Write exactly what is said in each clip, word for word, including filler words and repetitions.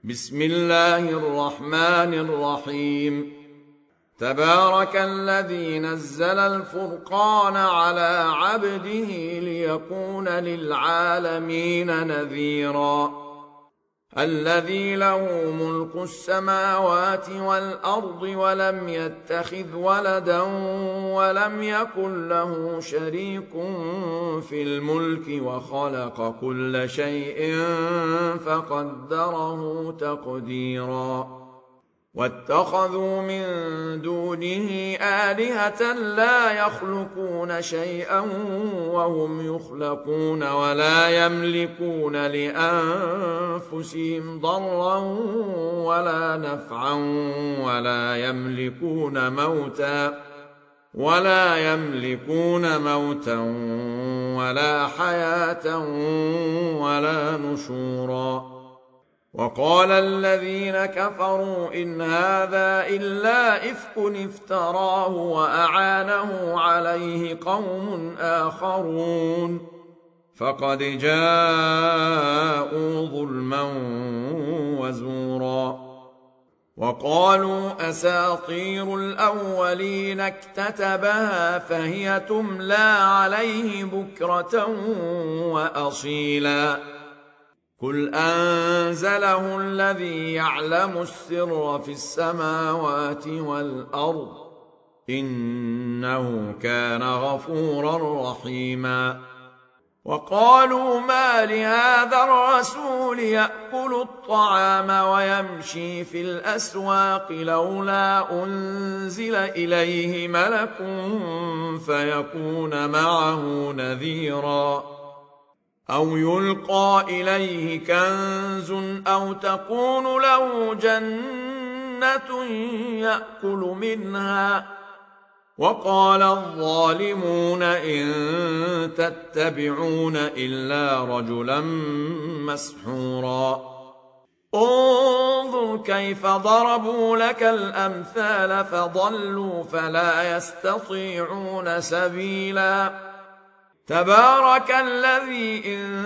بسم الله الرحمن الرحيم. تبارك الذي نزل الفرقان على عبده ليكون للعالمين نذيرا. الذي له ملك السماوات والأرض ولم يتخذ ولدا ولم يكن له شريك في الملك وخلق كل شيء فقدره تقديرا. واتخذوا من دونه آلهة لا يخلقون شيئا وهم يخلقون ولا يملكون لأنفسهم ضرا ولا نفعا ولا يملكون موتا ولا يملكون موتا ولا حياة ولا نشورا. وقال الذين كفروا إن هذا إلا إفك افتراه وأعانه عليه قوم آخرون فقد جاءوا ظلما وزورا. وقالوا أساطير الأولين اكتتبها فهي تملى عليه بكرة وأصيلا. قل أنزله الذي يعلم السر في السماوات والأرض إنه كان غفورا رحيما. وقالوا ما لهذا الرسول يأكل الطعام ويمشي في الأسواق لولا أنزل إليه ملك فيكون معه نذيرا أو يلقى إليه كنز أو تكون له جنة يأكل منها. وقال الظالمون إن تتبعون إلا رجلا مسحورا. انظر كيف ضربوا لك الأمثال فضلوا فلا يستطيعون سبيلا. تبارك الذي إن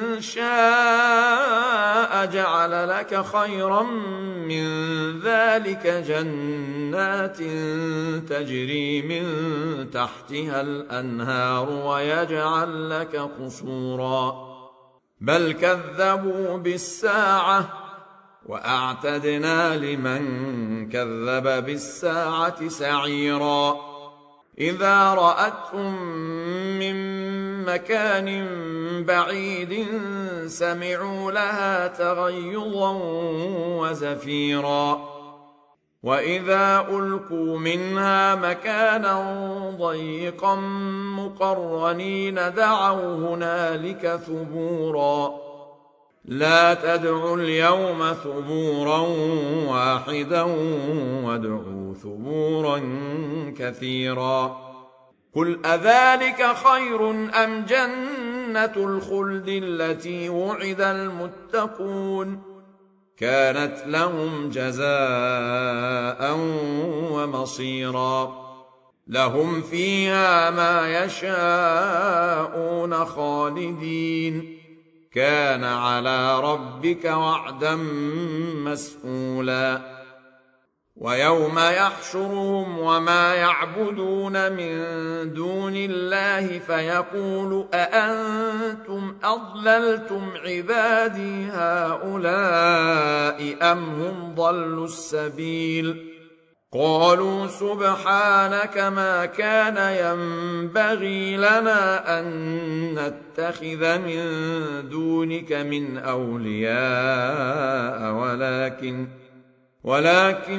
شاء جعل لك خيرا من ذلك جنات تجري من تحتها الأنهار ويجعل لك قصورا. بل كذبوا بالساعة وأعتدنا لمن كذب بالساعة سعيرا. إذا رأتهم من مكان بعيد سمعوا لها تغيظا وزفيرا. وإذا ألقوا منها مكانا ضيقا مقرنين دعوا هنالك ثبورا. لا تدعوا اليوم ثبورا واحدا وادعوا ثبورا كثيرا. قل أذلك خير أم جنة الخلد التي وعد المتقون كانت لهم جزاء ومصيرا. لهم فيها ما يشاءون خالدين كان على ربك وعدا مسئولا. ويوم يحشرهم وما يعبدون من دون الله فيقول أأنتم أضللتم عبادي هؤلاء أم هم ضلوا السبيل. قالوا سبحانك ما كان ينبغي لنا أن نتخذ من دونك من أولياء ولكن ولكن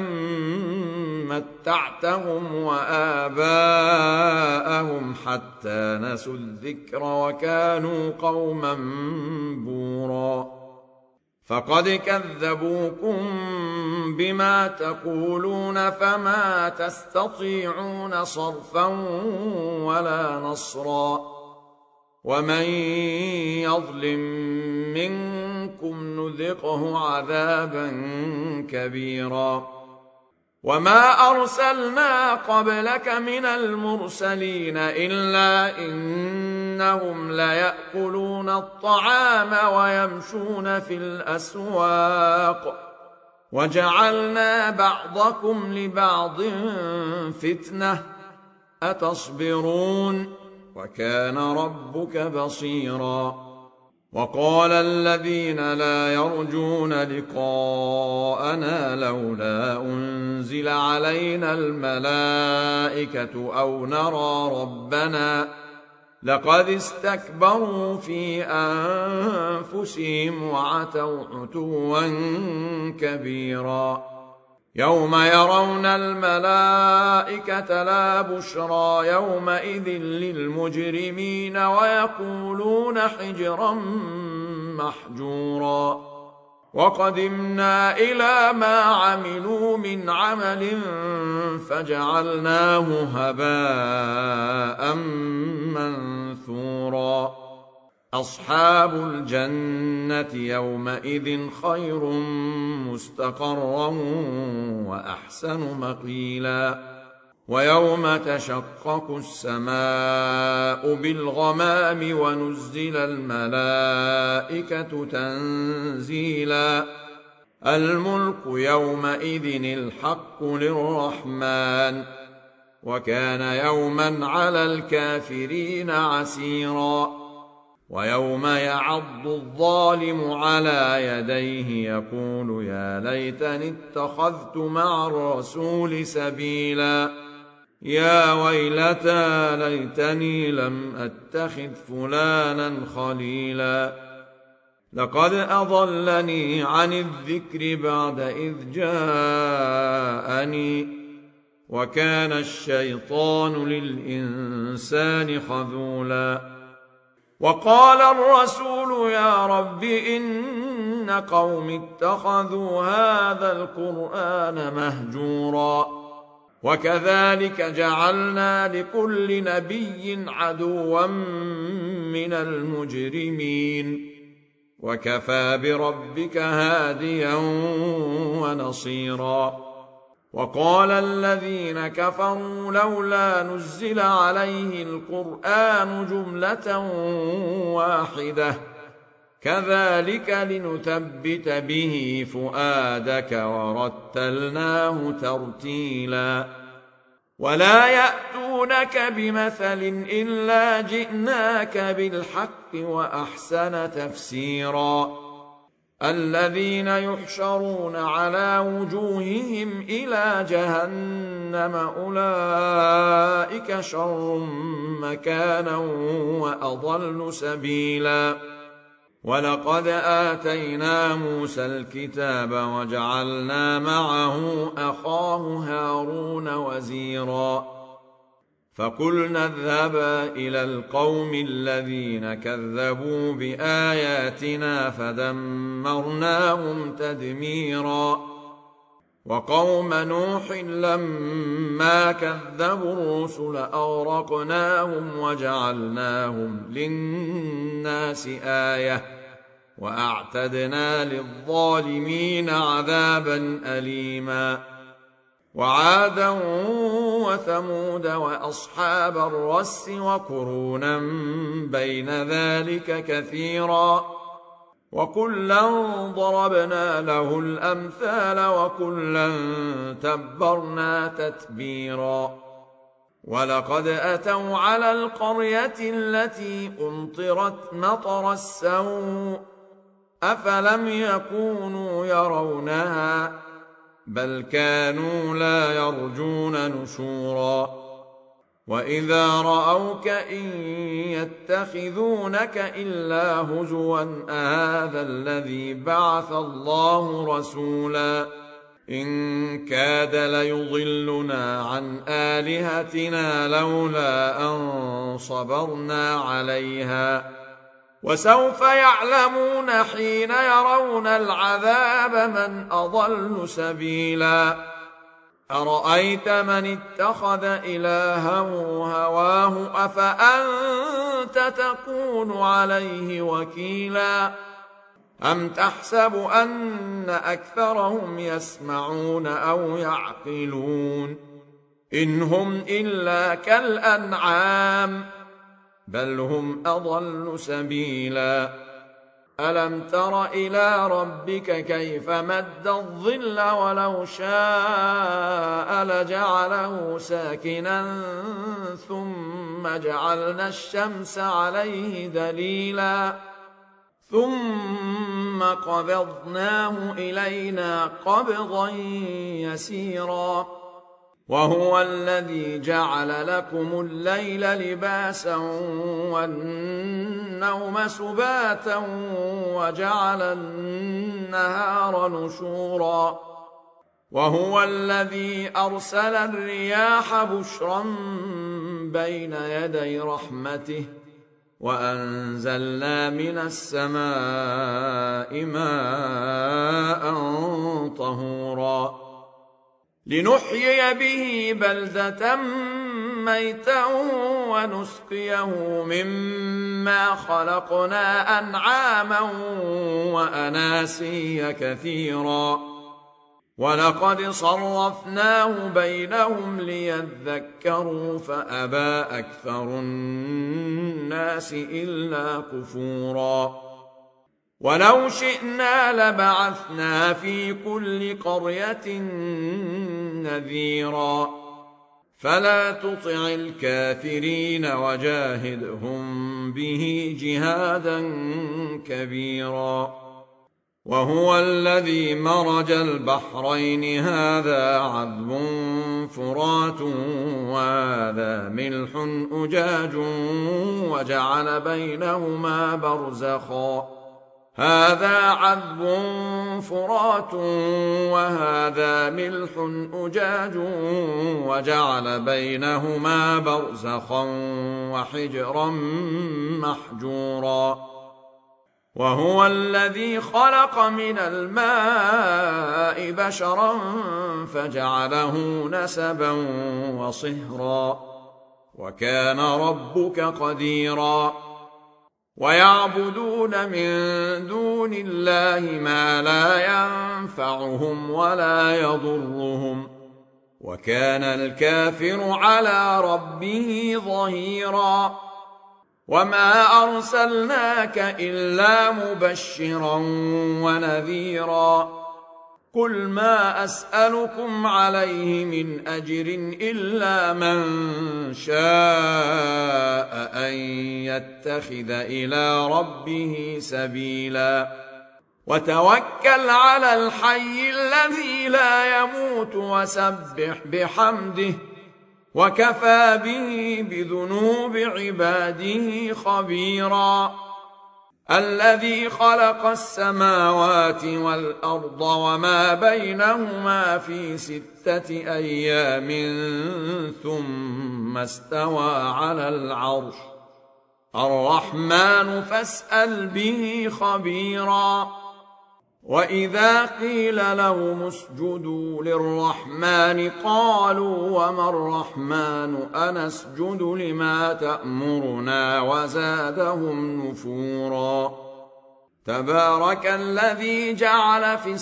متعتهم وآباءهم حتى نسوا الذكر وكانوا قوما بورا. فقد كذبوكم بما تقولون فما تستطيعون صرفا ولا نصرا. ومن يظلم منكم نذقه عذابا كبيرا. وما أرسلنا قبلك من المرسلين إلا إنهم ليأكلون الطعام ويمشون في الأسواق وجعلنا بعضكم لبعض فتنة أتصبرون وكان ربك بصيرا. وقال الذين لا يرجون لقاءنا لولا أنزل علينا الملائكة أو نرى ربنا لقد استكبروا في أنفسهم وعتوا عتوا كبيرا. يوم يرون الملائكة لا بشرى يومئذ للمجرمين ويقولون حجرا محجورا. وقدمنا إلى ما عملوا من عمل فجعلناه هباء منثورا. أصحاب الجنة يومئذ خير مستقرا وأحسن مقيلا. ويوم تشقق السماء بالغمام ونزل الملائكة تنزيلا. الملك يومئذ الحق للرحمن وكان يوما على الكافرين عسيرا. ويوم يعض الظالم على يديه يقول يا ليتني اتخذت مع الرسول سبيلا. يا ويلتى ليتني لم أتخذ فلانا خليلا لقد أضلني عن الذكر بعد إذ جاءني وكان الشيطان للإنسان خذولا. وقال الرسول يا رب إن قوم اتخذوا هذا القرآن مهجورا. وكذلك جعلنا لكل نبي عدوا من المجرمين وكفى بربك هاديا ونصيرا. وقال الذين كفروا لولا نزل عليه القرآن جملة واحدة كذلك لنثبت به فؤادك ورتلناه ترتيلا. ولا يأتونك بمثل إلا جئناك بالحق وأحسن تفسيرا. الذين يحشرون على وجوههم إلى جهنم أولئك شر مكانا وأضل سبيلا. ولقد آتينا موسى الكتاب وجعلنا معه أخاه هارون وزيرا. فقلنا اذهبا إلى القوم الذين كذبوا بآياتنا فدمرناهم تدميرا. وقوم نوح لما كذبوا الرسل أغرقناهم وجعلناهم للناس آية وأعتدنا للظالمين عذابا أليما. وعادا وثمود وأصحاب الرس وقرونا بين ذلك كثيرا. وكلا ضربنا له الأمثال وكلا تبرنا تتبيرا. ولقد أتوا على القرية التي أمطرت مطر السوء أفلم يكونوا يرونها بل كانوا لا يرجون نشورا. وإذا رأوك إن يتخذونك إلا هزوا أهذا الذي بعث الله رسولا إن كاد ليضلنا عن آلهتنا لولا أن صبرنا عليها. وسوف يعلمون حين يرون العذاب من أضل سبيلا. أرأيت من اتخذ إلهه هواه أفأنت تكون عليه وكيلا. أم تحسب أن أكثرهم يسمعون أو يعقلون إن هم إلا كالأنعام بل هم أضل سبيلا. ألم تر إلى ربك كيف مد الظل ولو شاء لجعله ساكنا ثم جعلنا الشمس عليه دليلا ثم قبضناه إلينا قبضا يسيرا وهو الذي جعل لكم الليل لباسا والنوم سباتا وجعل النهار نشورا وهو الذي أرسل الرياح بشرا بين يدي رحمته وأنزلنا من السماء ماء طهورا لنحيي به بلدة ميتا ونسقيه مما خلقنا أنعاما وأناسيا كثيرا ولقد صرفناه بينهم ليذكروا فأبى أكثر الناس إلا كفورا ولو شئنا لبعثنا في كل قرية نذيرا فلا تطع الكافرين وجاهدهم به جهادا كبيرا وهو الذي مرج البحرين هذا عذب فرات وهذا ملح أجاج وجعل بينهما برزخا هذا عذب فرات وهذا ملح أجاج وجعل بينهما برزخا وحجرا محجورا وهو الذي خلق من الماء بشرا فجعله نسبا وصهرا وكان ربك قديرا ويعبدون من دون الله ما لا ينفعهم ولا يضرهم وكان الكافر على ربه ظهيرا وما أرسلناك إلا مبشرا ونذيرا قل ما أسألكم عليه من أجر إلا من شاء أن يتخذ إلى ربه سبيلا وتوكل على الحي الذي لا يموت وسبح بحمده وكفى به بذنوب عباده خبيرا الذي خلق السماوات والأرض وما بينهما في ستة أيام ثم استوى على العرش الرحمن فاسأل به خبيرا وإذا قيل لهم اسجدوا للرحمن قالوا وما الرحمن أنسجد لما تأمرنا وزادهم نفورا تبارك الذي جعل في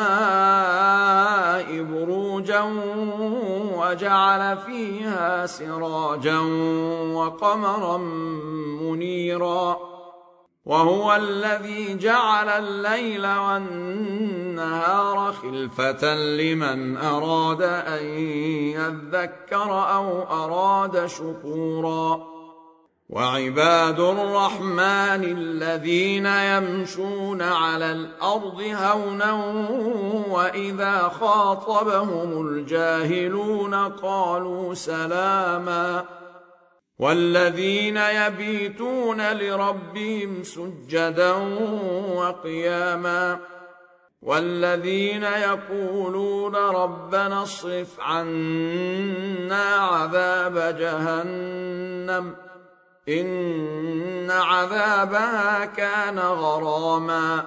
السماء بروجا وجعل فيها سراجا وقمرا منيرا وهو الذي جعل الليل والنهار خلفة لمن أراد أن يذكر أو أراد شكورا وعباد الرحمن الذين يمشون على الأرض هونا وإذا خاطبهم الجاهلون قالوا سلاما والذين يبيتون لربهم سجدا وقياما والذين يقولون ربنا اصرف عنا عذاب جهنم إن عذابها كان غراما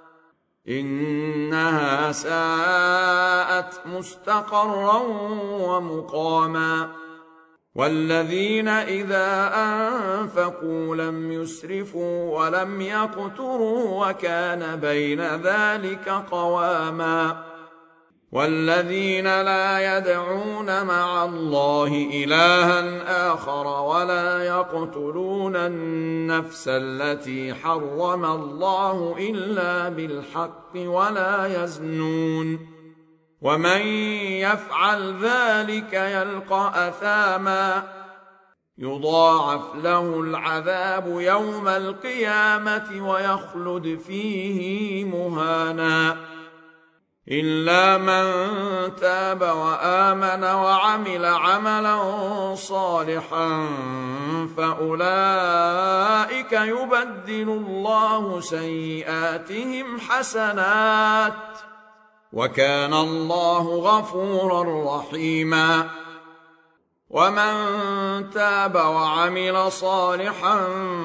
إنها ساءت مستقرا ومقاما والذين إذا أنفقوا لم يسرفوا ولم يقتروا وكان بين ذلك قواما والذين لا يدعون مع الله إلها آخر ولا يقتلون النفس التي حرم الله إلا بالحق ولا يزنون ومن يفعل ذلك يلقى أثاما يضاعف له العذاب يوم القيامة ويخلد فيه مهانا إلا من تاب وآمن وعمل عملا صالحا فأولئك يبدل الله سيئاتهم حسنات وكان الله غفورا رحيما ومن تاب وعمل صالحا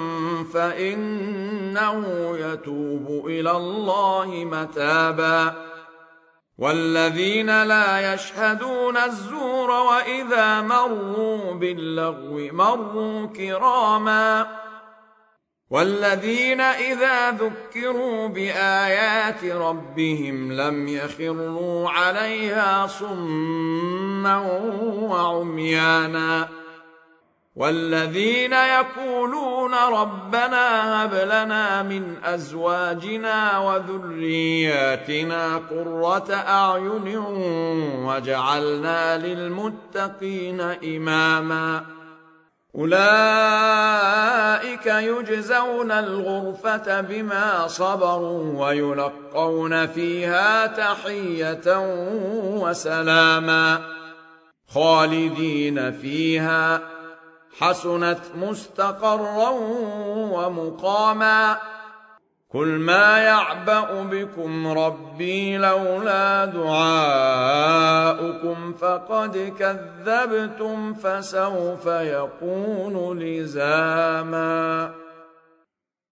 فإنه يتوب إلى الله متابا والذين لا يشهدون الزور وإذا مروا باللغو مروا كراما والذين إذا ذكروا بآيات ربهم لم يخروا عليها صما وعميانا والذين يقولون ربنا هب لنا من أزواجنا وذرياتنا قرة أعين واجعلنا للمتقين إماما أولئك يجزون الغرفة بما صبروا ويلقون فيها تحية وسلاما خالدين فيها حسنت مستقرا ومقاما قل ما يعبأ بكم ربي لولا دعاؤكم فقد كذبتم فسوف يكون لزاما.